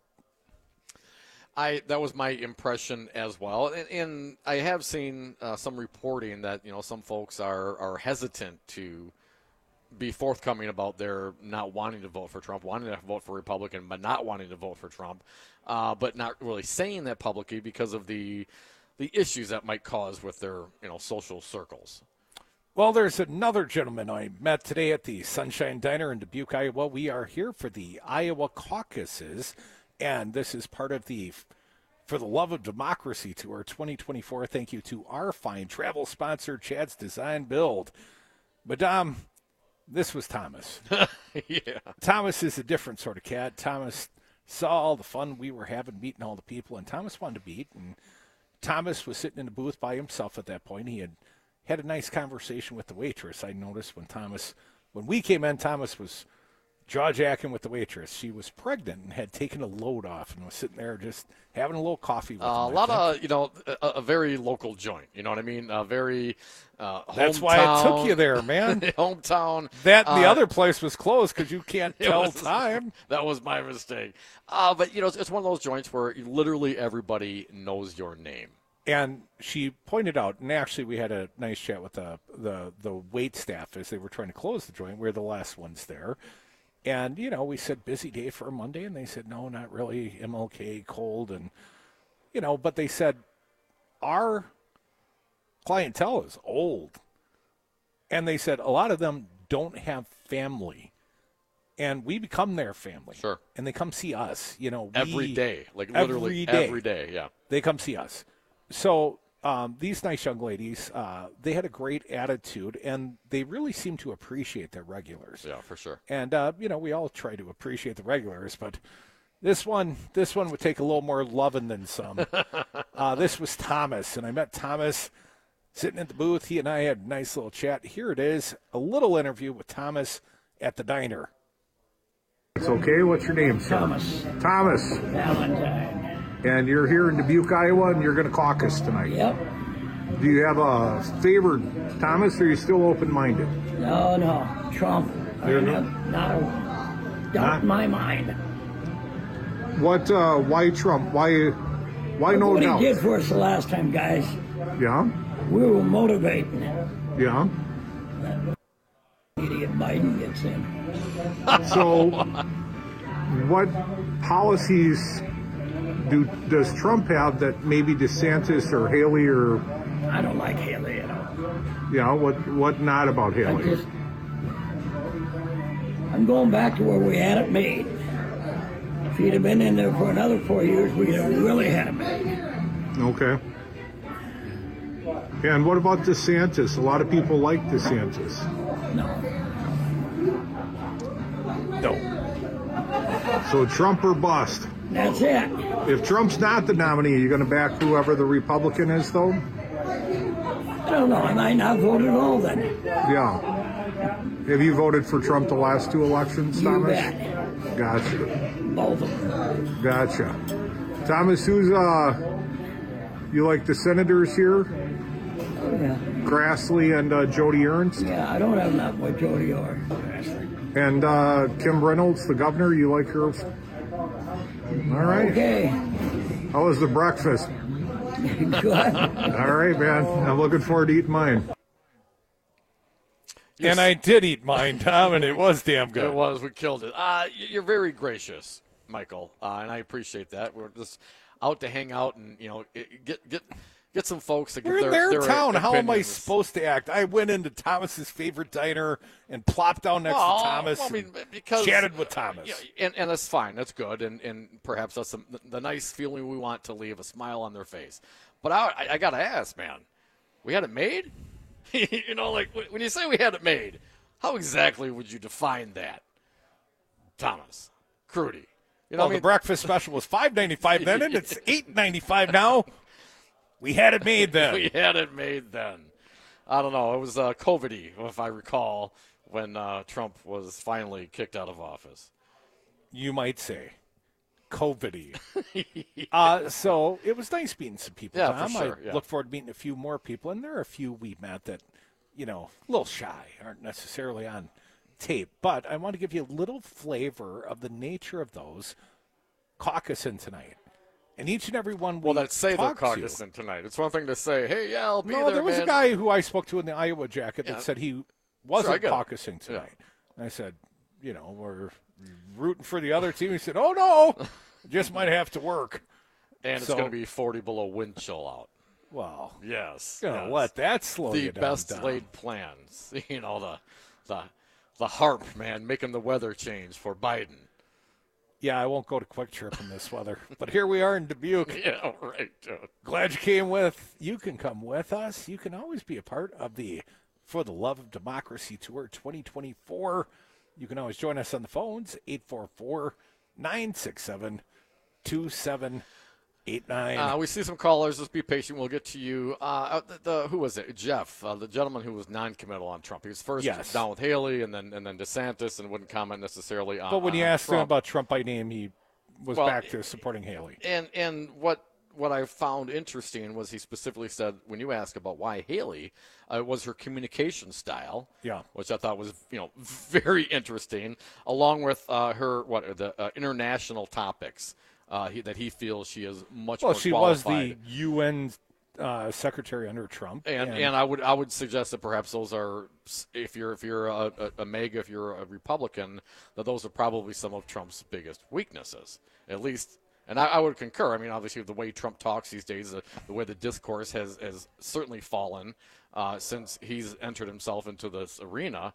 That was my impression as well, and I have seen some reporting that some folks are hesitant to be forthcoming about their not wanting to vote for Trump, wanting to vote for Republican, but not wanting to vote for Trump, but not really saying that publicly because of the issues that might cause with their social circles. Well, there's another gentleman I met today at the Sunshine Diner in Dubuque, Iowa. We are here for the Iowa caucuses. And this is part of the For the Love of Democracy Tour 2024. Thank you to our fine travel sponsor, Chad's Design Build. Madame, this was Thomas. Yeah. Thomas is a different sort of cat. Thomas saw all the fun we were having, meeting all the people, and Thomas wanted to meet. And Thomas was sitting in the booth by himself at that point. He had a nice conversation with the waitress. I noticed when we came in, Thomas was jaw-jacking with the waitress. She was pregnant and had taken a load off and was sitting there just having a little coffee with him. A lot of, a very local joint. You know what I mean? A very hometown. That's why it took you there, man. Hometown. That and the other place was closed because you can't tell time. That was my mistake. But, it's one of those joints where literally everybody knows your name. And she pointed out, and actually we had a nice chat with the wait staff as they were trying to close the joint. We're the last ones there. And, we said busy day for a Monday, and they said, no, not really, MLK, cold. And, but they said our clientele is old. And they said a lot of them don't have family. And we become their family. Sure. And they come see us, every day. Like literally every day, yeah. They come see us. So these nice young ladies, they had a great attitude, and they really seem to appreciate their regulars. Yeah, for sure. And, we all try to appreciate the regulars, but this one would take a little more loving than some. This was Thomas, and I met Thomas sitting at the booth. He and I had a nice little chat. Here it is, a little interview with Thomas at the diner. It's okay. What's your name, sir? Thomas. Valentine. And you're here in Dubuque, Iowa, and you're going to caucus tonight. Yep. Do you have a favorite, Thomas, or are you still open-minded? No. Trump. Not a doubt in my mind. What? Why Trump? Why no doubt? What he did for us the last time, guys. Yeah. We were motivating. Yeah. Idiot Biden gets in. So, what policies does Trump have that maybe DeSantis or Haley or? I don't like Haley at all. Yeah, what not about Haley? I'm going back to where we had it made. If he'd have been in there for another 4 years, we'd have really had it made. Okay. And what about DeSantis? A lot of people like DeSantis. No. So Trump or bust? That's it. If Trump's not the nominee, are you going to back whoever the Republican is, though? I don't know. I might not vote at all then. Yeah. Have you voted for Trump the last two elections, Thomas? You bet. Gotcha. Both of them. Gotcha. Thomas, you like the senators here? Oh, yeah. Grassley and Jody Ernst. Yeah, I don't have nothing with Jody or Grassley. And Kim Reynolds, the governor, you like her? All right. Okay. How was the breakfast? Good. All right, man. I'm looking forward to eating mine. And I did eat mine, Tom, and it was damn good. It was. We killed it. You're very gracious, Michael, and I appreciate that. We're just out to hang out and get some folks to give We're in their town. How am I opinions. supposed to act? I went into Thomas's favorite diner and plopped down next to Thomas. I mean, because chatted with Thomas. And that's fine. That's good. And perhaps that's the nice feeling we want to leave, a smile on their face. But I got to ask, man, we had it made? Like when you say we had it made, how exactly would you define that, Thomas, Crudy? The breakfast special was $5.95 then, and it's $8.95 now. We had it made then. We had it made then. I don't know. It was COVID-y, if I recall, when Trump was finally kicked out of office. You might say. COVID-y. So it was nice meeting some people, Tom. For sure, I look forward to meeting a few more people, and there are a few we met that, a little shy, aren't necessarily on tape. But I want to give you a little flavor of the nature of those caucusing tonight. And each and every one they're caucusing tonight. It's one thing to say, hey, yeah, I'll be there, there was man. a guy who I spoke to in the Iowa jacket that said he wasn't caucusing tonight. Yeah. And I said, we're rooting for the other team. He said, oh, no, just might have to work. And it's going to be 40 below wind chill out. Well, yes. Gonna let that slow you the down. best laid plans. The harp, man, making the weather change for Biden. Yeah, I won't go to Quick Trip in this weather. But here we are in Dubuque. Yeah, right. Glad you came with. You can come with us. You can always be a part of the For the Love of Democracy Tour 2024. You can always join us on the phones, 844-967-2789. We see some callers. Just be patient. We'll get to you. Who was it? Jeff, the gentleman who was non-committal on Trump. He was first down with Haley and then DeSantis and wouldn't comment necessarily on Trump. But when you asked him about Trump by name, he was back to supporting Haley. And what I found interesting was he specifically said, when you ask about why Haley, was her communication style, which I thought was very interesting, along with the international topics. That he feels she is much more qualified. Well, she was the UN secretary under Trump, and I would suggest that perhaps those are, if you're a MAGA, if you're a Republican, that those are probably some of Trump's biggest weaknesses, at least. And I would concur. I mean, obviously, the way Trump talks these days, the way the discourse has certainly fallen since he's entered himself into this arena.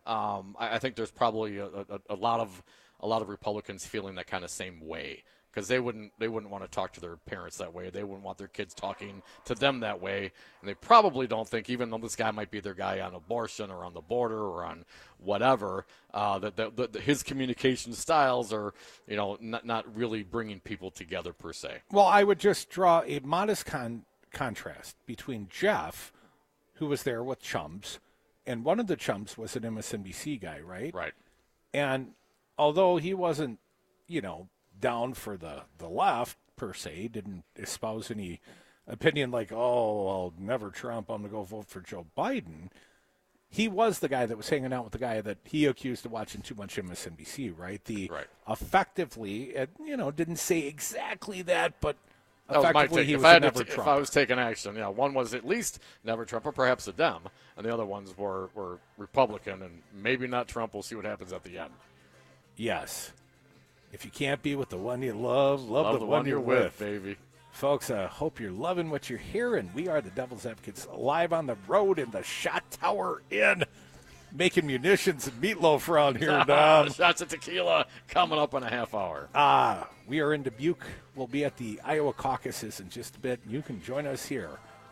I think there's probably a lot of Republicans feeling that kind of same way. Because they wouldn't want to talk to their parents that way. They wouldn't want their kids talking to them that way. And they probably don't think, even though this guy might be their guy on abortion or on the border or on whatever, that his communication styles are, not really bringing people together per se. Well, I would just draw a modest contrast between Jeff, who was there with chums, and one of the chums was an MSNBC guy, right? Right. And although he wasn't, down for the left per se, didn't espouse any opinion like, oh, well, never Trump, I'm going to go vote for Joe Biden. He was the guy that was hanging out with the guy that he accused of watching too much MSNBC, right? Effectively, didn't say exactly that, but effectively he was never Trump. If I was taking action, one was at least never Trump or perhaps a Dem, and the other ones were Republican and maybe not Trump. We'll see what happens at the end. Yes. If you can't be with the one you love the one you're with, baby. Folks, I hope you're loving what you're hearing. We are the Devil's Advocates, live on the road in the Shot Tower Inn, making munitions and meatloaf around here, Dom. Shots of tequila coming up in a half hour. We are in Dubuque. We'll be at the Iowa caucuses in just a bit. You can join us here,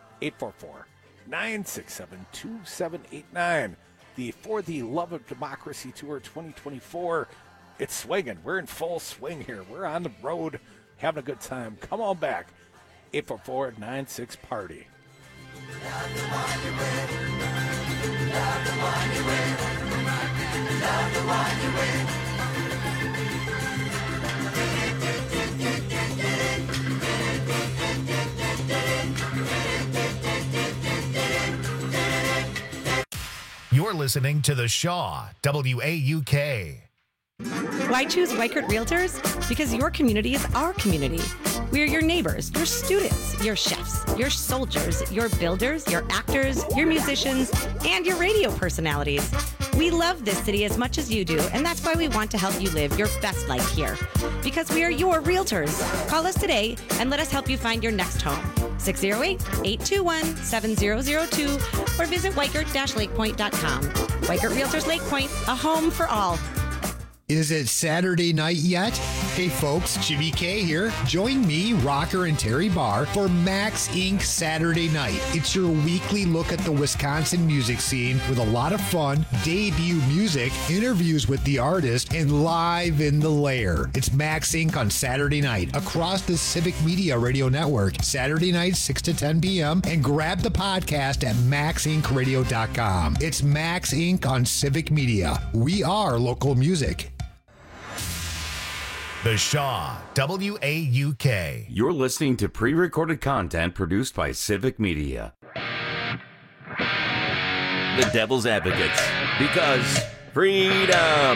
844-967-2789. The For the Love of Democracy Tour 2024. It's swinging. We're in full swing here. We're on the road having a good time. Come on back. 844-96-PARTY. Love the one you with. Love the one you with. Love the one you with. You're listening to The Shaw, WAUK. Why choose Weichert Realtors? Because your community is our community. We are your neighbors, your students, your chefs, your soldiers, your builders, your actors, your musicians, and your radio personalities. We love this city as much as you do, and that's why we want to help you live your best life here. Because we are your realtors. Call us today and let us help you find your next home. 608-821-7002 or visit Weichert-lakepoint.com. Weichert Realtors Lake Point, a home for all. Is it Saturday night yet? Hey folks, Jimmy K here. Join me, Rocker and Terry Barr for Max Inc. Saturday Night. It's your weekly look at the Wisconsin music scene with a lot of fun, debut music, interviews with the artist, and live in the lair. It's Max Inc. on Saturday night across the Civic Media Radio Network, Saturday night 6 to 10 p.m. and grab the podcast at maxincradio.com. It's Max Inc. on Civic Media. We are local music. The Shaw, WAUK. You're listening to pre-recorded content produced by Civic Media. The Devil's Advocates, because freedom.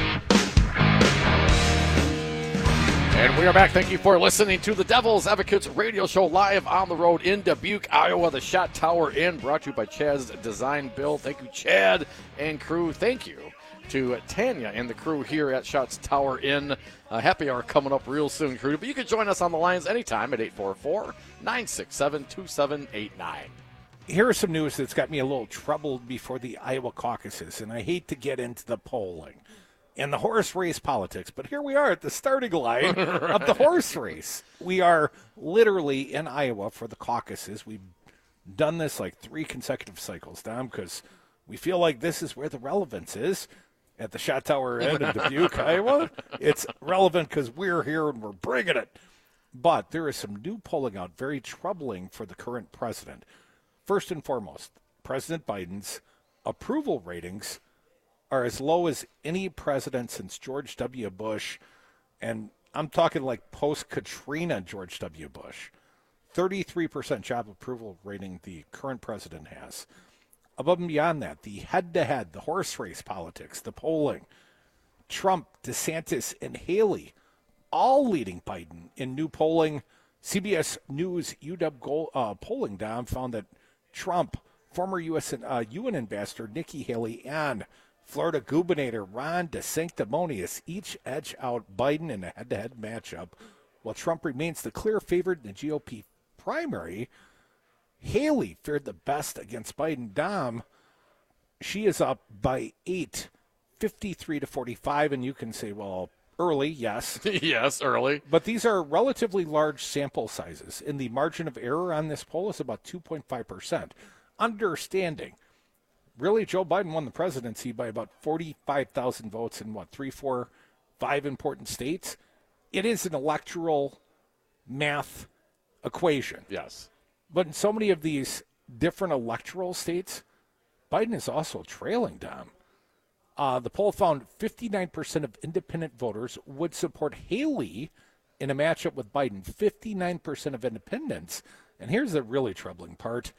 And we are back. Thank you for listening to the Devil's Advocates radio show live on the road in Dubuque, Iowa. The Shot Tower Inn, brought to you by Chad's Design Build. Thank you, Chad and crew. Thank you to Tanya and the crew here at Shots Tower Inn. Happy hour coming up real soon, crew. But you can join us on the lines anytime at 844-967-2789. Here is some news that's got me a little troubled before the Iowa caucuses, and I hate to get into the polling and the horse race politics, but here we are at the starting line of the horse race. We are literally in Iowa for the caucuses. We've done this like 3 consecutive cycles, Dom, because we feel like this is where the relevance is. At the Shot Tower Inn in Dubuque, Iowa. It's relevant because we're here and we're bringing it. But there is some new polling out, very troubling for the current president. First and foremost, President Biden's approval ratings are as low as any president since George W. Bush. And I'm talking like post-Katrina George W. Bush. 33% job approval rating the current president has. Above and beyond that, the head-to-head, the horse race politics, the polling, Trump, DeSantis, and Haley, all leading Biden in new polling. CBS News UW polling down found that Trump, former UN ambassador Nikki Haley, and Florida Gubernator Ron DeSanctimonious each edge out Biden in a head-to-head matchup, while Trump remains the clear favorite in the GOP primary. Haley fared the best against Biden. Dom, she is up by 8, 53-45, and you can say, well, early, yes. Yes, early. But these are relatively large sample sizes, and the margin of error on this poll is about 2.5%. Understanding, really, Joe Biden won the presidency by about 45,000 votes in, 3, 4, 5 important states? It is an electoral math equation. Yes. But in so many of these different electoral states, Biden is also trailing Dom. The poll found 59% of independent voters would support Haley in a matchup with Biden. 59% of independents. And here's the really troubling part.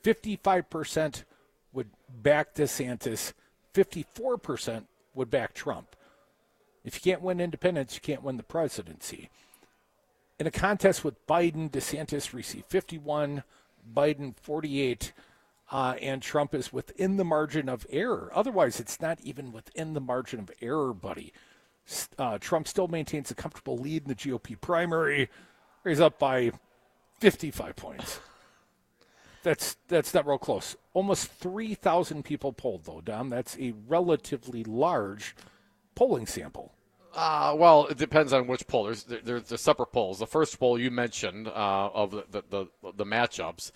55% would back DeSantis. 54% would back Trump. If you can't win independents, you can't win the presidency. In a contest with Biden, DeSantis received 51, Biden 48, and Trump is within the margin of error. Otherwise, it's not even within the margin of error, buddy. Trump still maintains a comfortable lead in the GOP primary. He's up by 55 points. That's not real close. Almost 3,000 people polled, though, Dom. That's a relatively large polling sample. Well, it depends on which poll. There's separate polls. The first poll you mentioned of the matchups,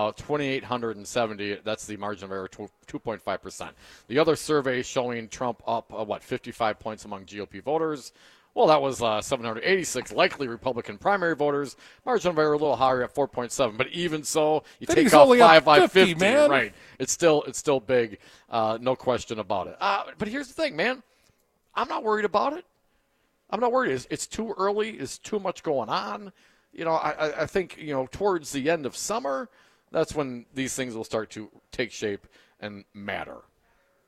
2,870. That's the margin of error, 2.5%. The other survey showing Trump up 55 points among GOP voters. Well, that was 786 likely Republican primary voters. Margin of error a little higher at 4.7. But even so, you take off 5 by 50, man. Right? It's still big, no question about it. But here's the thing, man. I'm not worried about it. I'm not worried. It's too early. It's too much going on. I think, towards the end of summer, that's when these things will start to take shape and matter.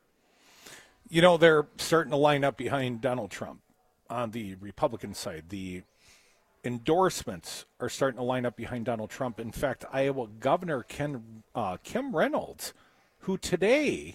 You know, they're starting to line up behind Donald Trump on the Republican side. The endorsements are starting to line up behind Donald Trump. In fact, Iowa Governor Kim Reynolds, who today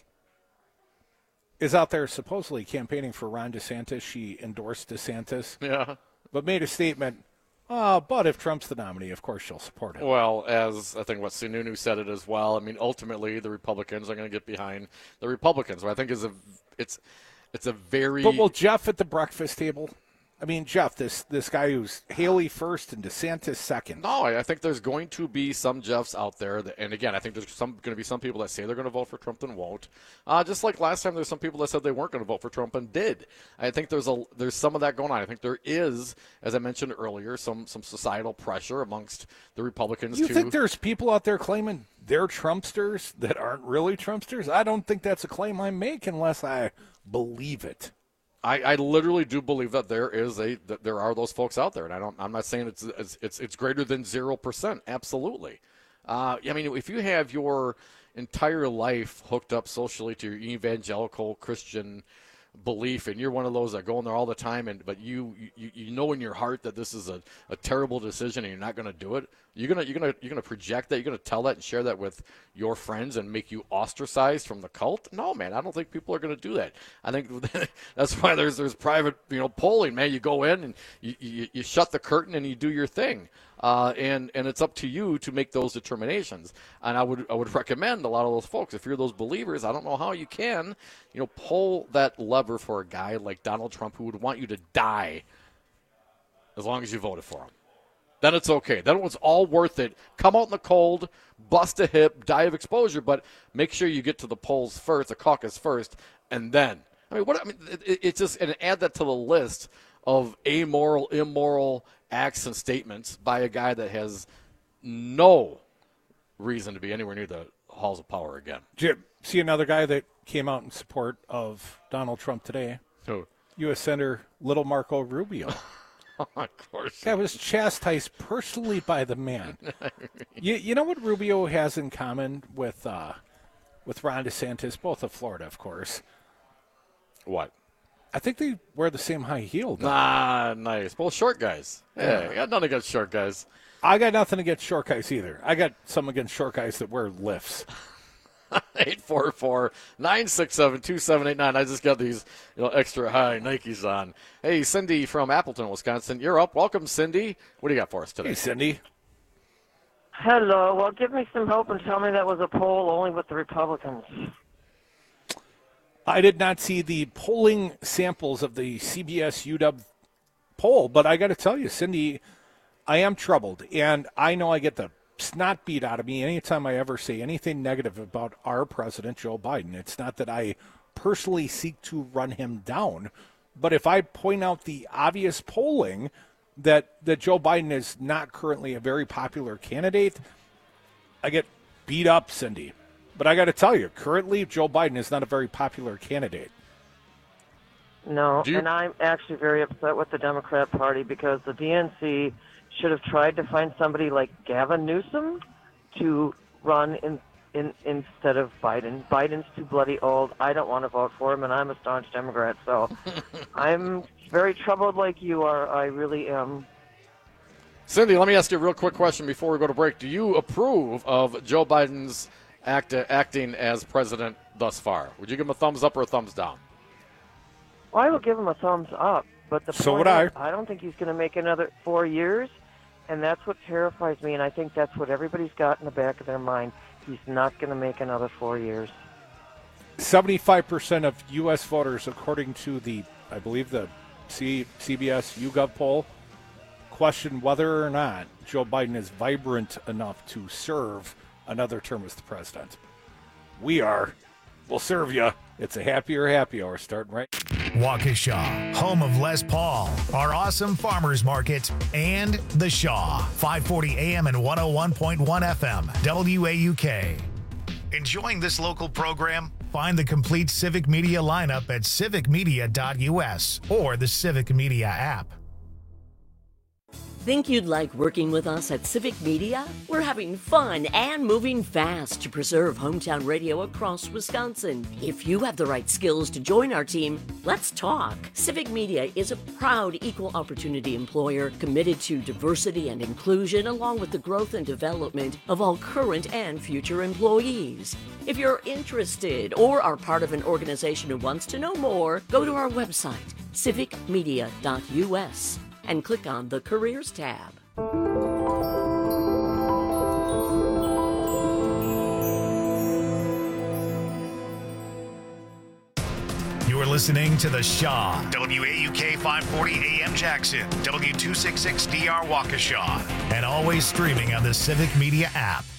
is out there supposedly campaigning for Ron DeSantis. She endorsed DeSantis. Yeah. But made a statement, but if Trump's the nominee, of course she'll support him. Well, as I think what Sununu said it as well, I mean, ultimately the Republicans are going to get behind the Republicans. What I think it's a very... But will Jeff at the breakfast table... I mean, Jeff, this guy who's Haley first and DeSantis second. No, I think there's going to be some Jeffs out there. And again, I think there's going to be some people that say they're going to vote for Trump and won't. Just like last time, there's some people that said they weren't going to vote for Trump and did. I think there's some of that going on. I think there is, as I mentioned earlier, some societal pressure amongst the Republicans. You think there's people out there claiming they're Trumpsters that aren't really Trumpsters? I don't think that's a claim I make unless I believe it. I literally do believe that there are those folks out there, and I'm not saying it's greater than 0%. Absolutely. I mean, if you have your entire life hooked up socially to your evangelical Christian belief, and you're one of those that go in there all the time, but you know in your heart that this is a terrible decision and you're not going to do it, you're gonna project that, you're gonna tell that and share that with your friends and make you ostracized from the cult? No, man, I don't think people are going to do that. I think that's why there's private polling, man. You go in and you shut the curtain and you do your thing, and it's up to you to make those determinations. And I would recommend a lot of those folks, if you're those believers, I don't know how you can pull that lever for a guy like Donald Trump, who would want you to die as long as you voted for him. Then it's okay. Then it's all worth it. Come out in the cold, bust a hip, die of exposure, but make sure you get to the polls first, the caucus first, and then. It's just, and add that to the list of amoral, immoral acts and statements by a guy that has no reason to be anywhere near the halls of power again. Did you see another guy that came out in support of Donald Trump today? Who? U.S. Senator Little Marco Rubio. Of course. I was chastised personally by the man. You know what Rubio has in common with Ron DeSantis, both of Florida, of course? What? I think they wear the same high heel. Nice. Both short guys. Yeah, I got nothing against short guys. I got nothing against short guys either. I got some against short guys that wear lifts. 844-967-2789. I just got these extra high Nikes on. Hey, Cindy from Appleton, Wisconsin. You're up. Welcome, Cindy. What do you got for us today? Hey, Cindy. Hello. Well, give me some hope and tell me that was a poll only with the Republicans. I did not see the polling samples of the CBS UW poll, but I got to tell you, Cindy, I am troubled, and I know I get the snot beat out of me anytime I ever say anything negative about our president, Joe Biden. It's not that I personally seek to run him down, but if I point out the obvious polling that Joe Biden is not currently a very popular candidate, I get beat up, Cindy. But I got to tell you, currently Joe Biden is not a very popular candidate. No, and I'm actually very upset with the Democrat Party because the DNC should have tried to find somebody like Gavin Newsom to run instead of Biden. Biden's too bloody old. I don't want to vote for him, and I'm a staunch Democrat. So I'm very troubled like you are. I really am. Cindy, let me ask you a real quick question before we go to break. Do you approve of Joe Biden's acting as president thus far? Would you give him a thumbs up or a thumbs down? Well, I will give him a thumbs up. But the so point would is, I don't think he's going to make another 4 years, and that's what terrifies me, and I think that's what everybody's got in the back of their mind. He's not going to make another 4 years. 75% of U.S. voters, according to I believe the CBS YouGov poll, question whether or not Joe Biden is vibrant enough to serve another term as the president. We are. We'll serve you. It's a happy hour starting right. Waukesha, home of Les Paul, our awesome farmers market, and The Shaw, 540 AM and 101.1 FM, WAUK. Enjoying this local program? Find the complete Civic Media lineup at civicmedia.us or the Civic Media app. Think you'd like working with us at Civic Media? We're having fun and moving fast to preserve hometown radio across Wisconsin. If you have the right skills to join our team, let's talk. Civic Media is a proud equal opportunity employer committed to diversity and inclusion, along with the growth and development of all current and future employees. If you're interested or are part of an organization who wants to know more, go to our website, civicmedia.us. and click on the Careers tab. You are listening to The Shaw, WAUK 540 AM Jackson, W266DR Waukesha, and always streaming on the Civic Media app.